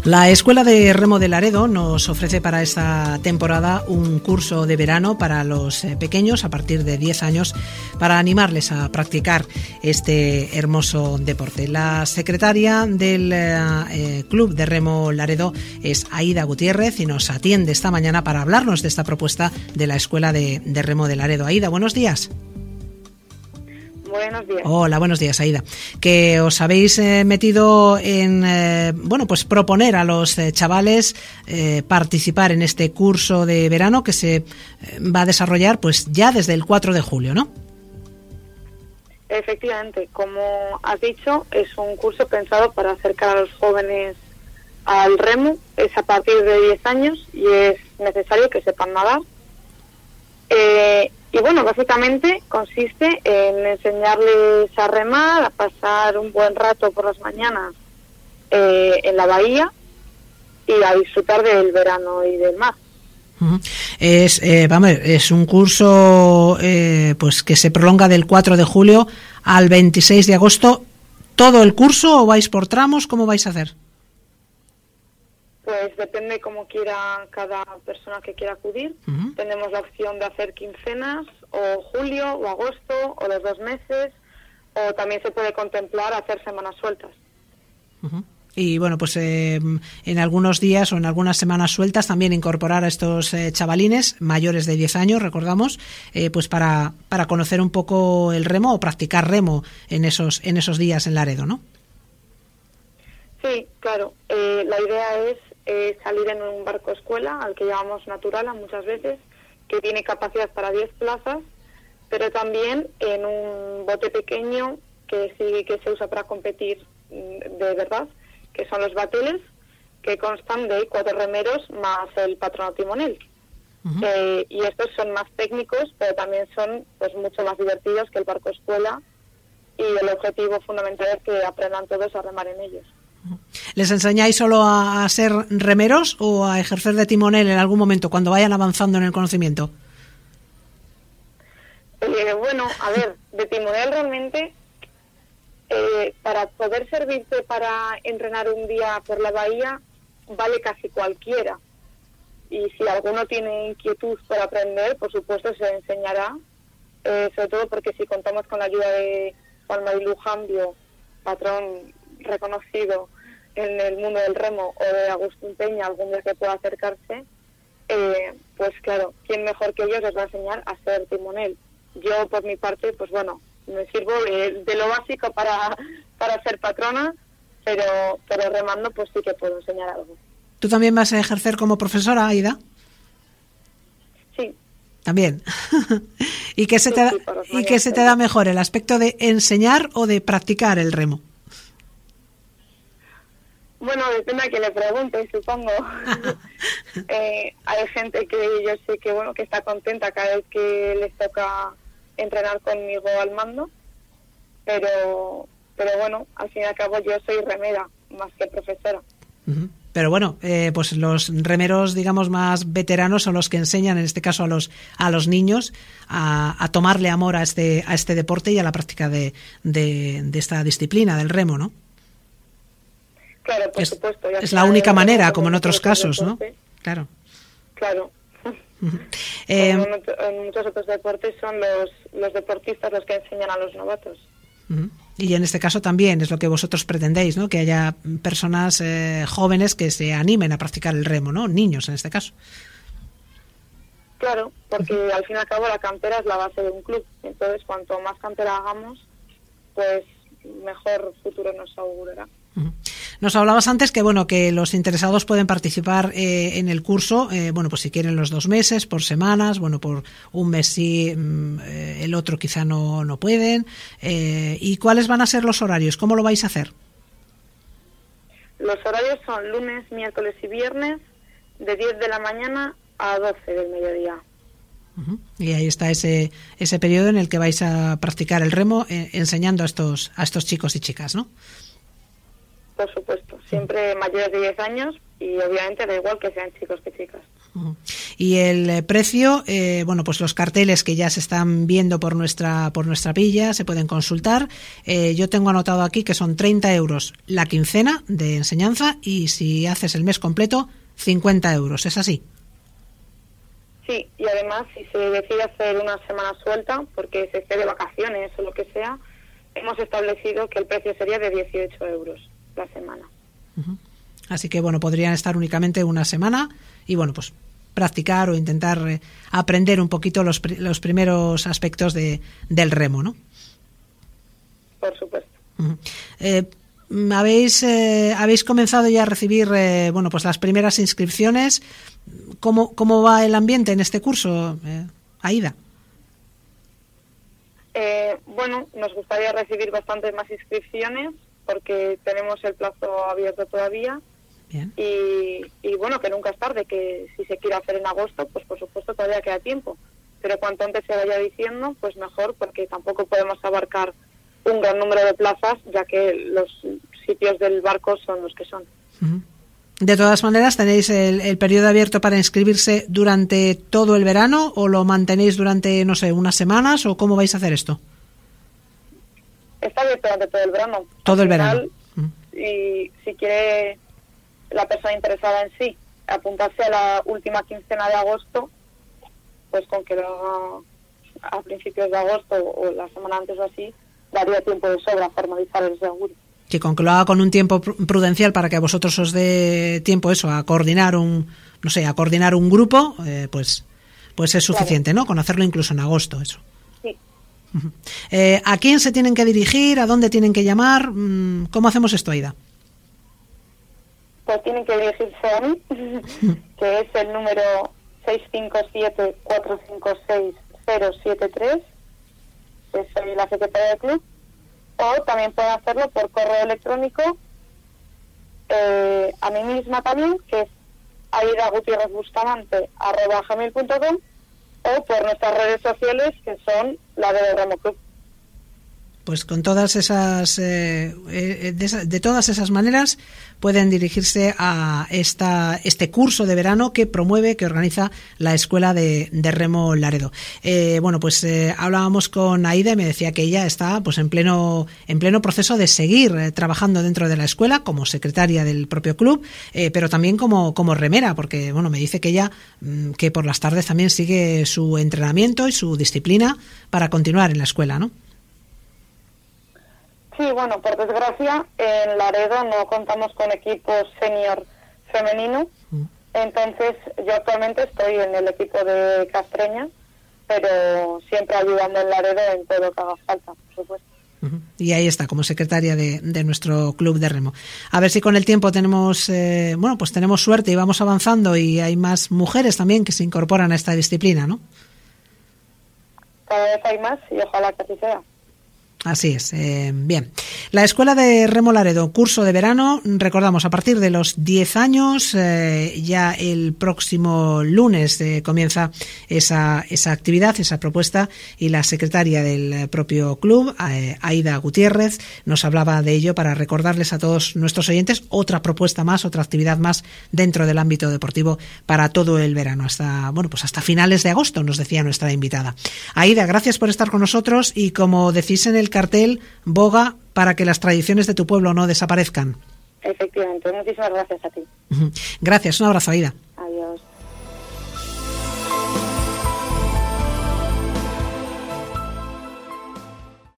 La Escuela de Remo de Laredo nos ofrece para esta temporada un curso de verano para los pequeños a partir de 10 años para animarles a practicar este hermoso deporte. La secretaria del Club de Remo Laredo es Aida Gutiérrez y nos atiende esta mañana para hablarnos de esta propuesta de la Escuela de Remo de Laredo. Aida, buenos días. Buenos días. Hola, buenos días, Aida. Que os habéis metido en, pues proponer a los chavales participar en este curso de verano que se va a desarrollar pues ya desde el 4 de julio, ¿no? Efectivamente, como has dicho, es un curso pensado para acercar a los jóvenes al remo. Es a partir de 10 años y es necesario que sepan nadar. Y bueno, básicamente consiste en enseñarles a remar, a pasar un buen rato por las mañanas en la bahía y a disfrutar del verano y del mar. Es un curso pues que se prolonga del 4 de julio al 26 de agosto. ¿Todo el curso o vais por tramos? ¿Cómo vais a hacer? Pues depende cómo quiera cada persona que quiera acudir. Tenemos la opción de hacer quincenas, o julio, o agosto, o los 2 meses, o también se puede contemplar hacer semanas sueltas. Y bueno, pues en algunos días o en algunas semanas sueltas también incorporar a estos chavalines mayores de 10 años, recordamos, pues para conocer un poco el remo o practicar remo en esos días en Laredo, ¿no? Sí, claro. La idea es salir en un barco escuela, al que llamamos Naturala muchas veces, que tiene capacidad para 10 plazas, pero también en un bote pequeño que sí que se usa para competir de verdad, que son los bateles, que constan de 4 remeros más el patrono timonel. Y estos son más técnicos, pero también son pues mucho más divertidos que el barco escuela, y el objetivo fundamental es que aprendan todos a remar en ellos. ¿Les enseñáis solo a ser remeros o a ejercer de timonel en algún momento cuando vayan avanzando en el conocimiento? Bueno, a ver, de timonel realmente, para poder servirte para entrenar un día por la bahía, vale casi cualquiera. Y si alguno tiene inquietud por aprender, por supuesto se le enseñará, sobre todo porque si contamos con la ayuda de Juan Marilu Jambio, patrón reconocido en el mundo del remo, o de Agustín Peña, algún día que pueda acercarse, pues claro, ¿quién mejor que ellos les va a enseñar a ser timonel? Yo, por mi parte, pues bueno, me sirvo de lo básico para ser patrona, pero remando pues sí que puedo enseñar algo. ¿Tú también vas a ejercer como profesora, Aida? Sí. También. ¿Y qué se te da mejor, el aspecto de enseñar o de practicar el remo? Bueno, depende a quien le pregunte, supongo. Hay gente que yo sé que bueno que está contenta cada vez que les toca entrenar conmigo al mando, pero bueno, al fin y al cabo yo soy remera más que profesora. Pero bueno, pues los remeros, digamos, más veteranos son los que enseñan, en este caso a los niños, a tomarle amor a este deporte y a la práctica de esta disciplina del remo, ¿no? Claro, por supuesto. Es la única manera, como en otros casos, ¿no? Claro. En muchos otros deportes son los deportistas los que enseñan a los novatos. Y en este caso también es lo que vosotros pretendéis, ¿no? Que haya personas jóvenes que se animen a practicar el remo, ¿no? Niños en este caso. Claro, porque al fin y al cabo la cantera es la base de un club. Entonces, cuanto más cantera hagamos, pues mejor futuro nos augurará. Nos hablabas antes que bueno que los interesados pueden participar en el curso, pues si quieren los 2 meses, por semanas, por un mes sí, el otro quizá no pueden. ¿Y cuáles van a ser los horarios? ¿Cómo lo vais a hacer? Los horarios son lunes, miércoles y viernes, de 10 de la mañana a 12 del mediodía. Y ahí está ese periodo en el que vais a practicar el remo, enseñando a estos chicos y chicas, ¿no? Por supuesto, siempre mayores de 10 años y obviamente da igual que sean chicos que chicas. Y el precio, bueno, pues los carteles que ya se están viendo por nuestra pilla se pueden consultar. Yo tengo anotado aquí que son 30 euros la quincena de enseñanza y si haces el mes completo, 50 euros. ¿Es así? Sí, y además si se decide hacer una semana suelta, porque se esté de vacaciones o lo que sea, hemos establecido que el precio sería de 18 euros la semana. Así que, bueno, podrían estar únicamente una semana y, bueno, pues practicar o intentar aprender un poquito los primeros aspectos del remo, ¿no? Por supuesto. Habéis comenzado ya a recibir, bueno, pues las primeras inscripciones. ¿Cómo va el ambiente en este curso, Aída? Bueno, nos gustaría recibir bastantes más inscripciones porque tenemos el plazo abierto todavía. Bien. Y bueno, que nunca es tarde, que si se quiere hacer en agosto, pues por supuesto todavía queda tiempo. Pero cuanto antes se vaya diciendo, pues mejor, porque tampoco podemos abarcar un gran número de plazas, ya que los sitios del barco son los que son. De todas maneras, ¿tenéis el periodo abierto para inscribirse durante todo el verano o lo mantenéis durante, no sé, unas semanas o cómo vais a hacer esto? Está abierto durante todo el verano. Todo el verano. Y si quiere la persona interesada en sí apuntarse a la última quincena de agosto, pues con que lo haga a principios de agosto o la semana antes o así, daría tiempo de sobra a formalizar el seguro. Que con que lo haga con un tiempo prudencial para que a vosotros os dé tiempo eso, a coordinar un grupo, pues es suficiente, claro, ¿no? Con hacerlo incluso en agosto, eso. Sí. ¿A quién se tienen que dirigir? ¿A dónde tienen que llamar? ¿Cómo hacemos esto, Aída? Pues tienen que dirigirse a mí, que es el número 657-456-073, que soy la secretaria del club, o también pueden hacerlo por correo electrónico a mí misma también, que es aidagutierrezbustamante@gmail.com, o por nuestras redes sociales, que son la de Remo Club. Pues con todas esas, de todas esas maneras pueden dirigirse a este curso de verano que promueve, que organiza la Escuela de Remo Laredo. Bueno, pues hablábamos con Aída y me decía que ella está pues en pleno proceso de seguir trabajando dentro de la escuela como secretaria del propio club, pero también como remera, porque bueno, me dice que ella que por las tardes también sigue su entrenamiento y su disciplina para continuar en la escuela, ¿no? Sí, bueno, por desgracia, en Laredo no contamos con equipos senior femenino, entonces yo actualmente estoy en el equipo de Castreña, pero siempre ayudando en Laredo en todo lo que haga falta, por supuesto. Y ahí está, como secretaria de nuestro club de remo. A ver si con el tiempo tenemos tenemos suerte y vamos avanzando y hay más mujeres también que se incorporan a esta disciplina, ¿no? Cada vez hay más y ojalá que así sea. Así es. Bien. La Escuela de Remo Laredo, curso de verano, recordamos, a partir de los 10 años, ya el próximo lunes comienza esa actividad, esa propuesta, y la secretaria del propio club, Aída Gutiérrez, nos hablaba de ello para recordarles a todos nuestros oyentes otra propuesta más, otra actividad más dentro del ámbito deportivo para todo el verano, hasta finales de agosto, nos decía nuestra invitada. Aída, gracias por estar con nosotros y, como decís en el cartel, boga para que las tradiciones de tu pueblo no desaparezcan. Efectivamente, muchísimas gracias a ti. Gracias, un abrazo, Aída. Adiós.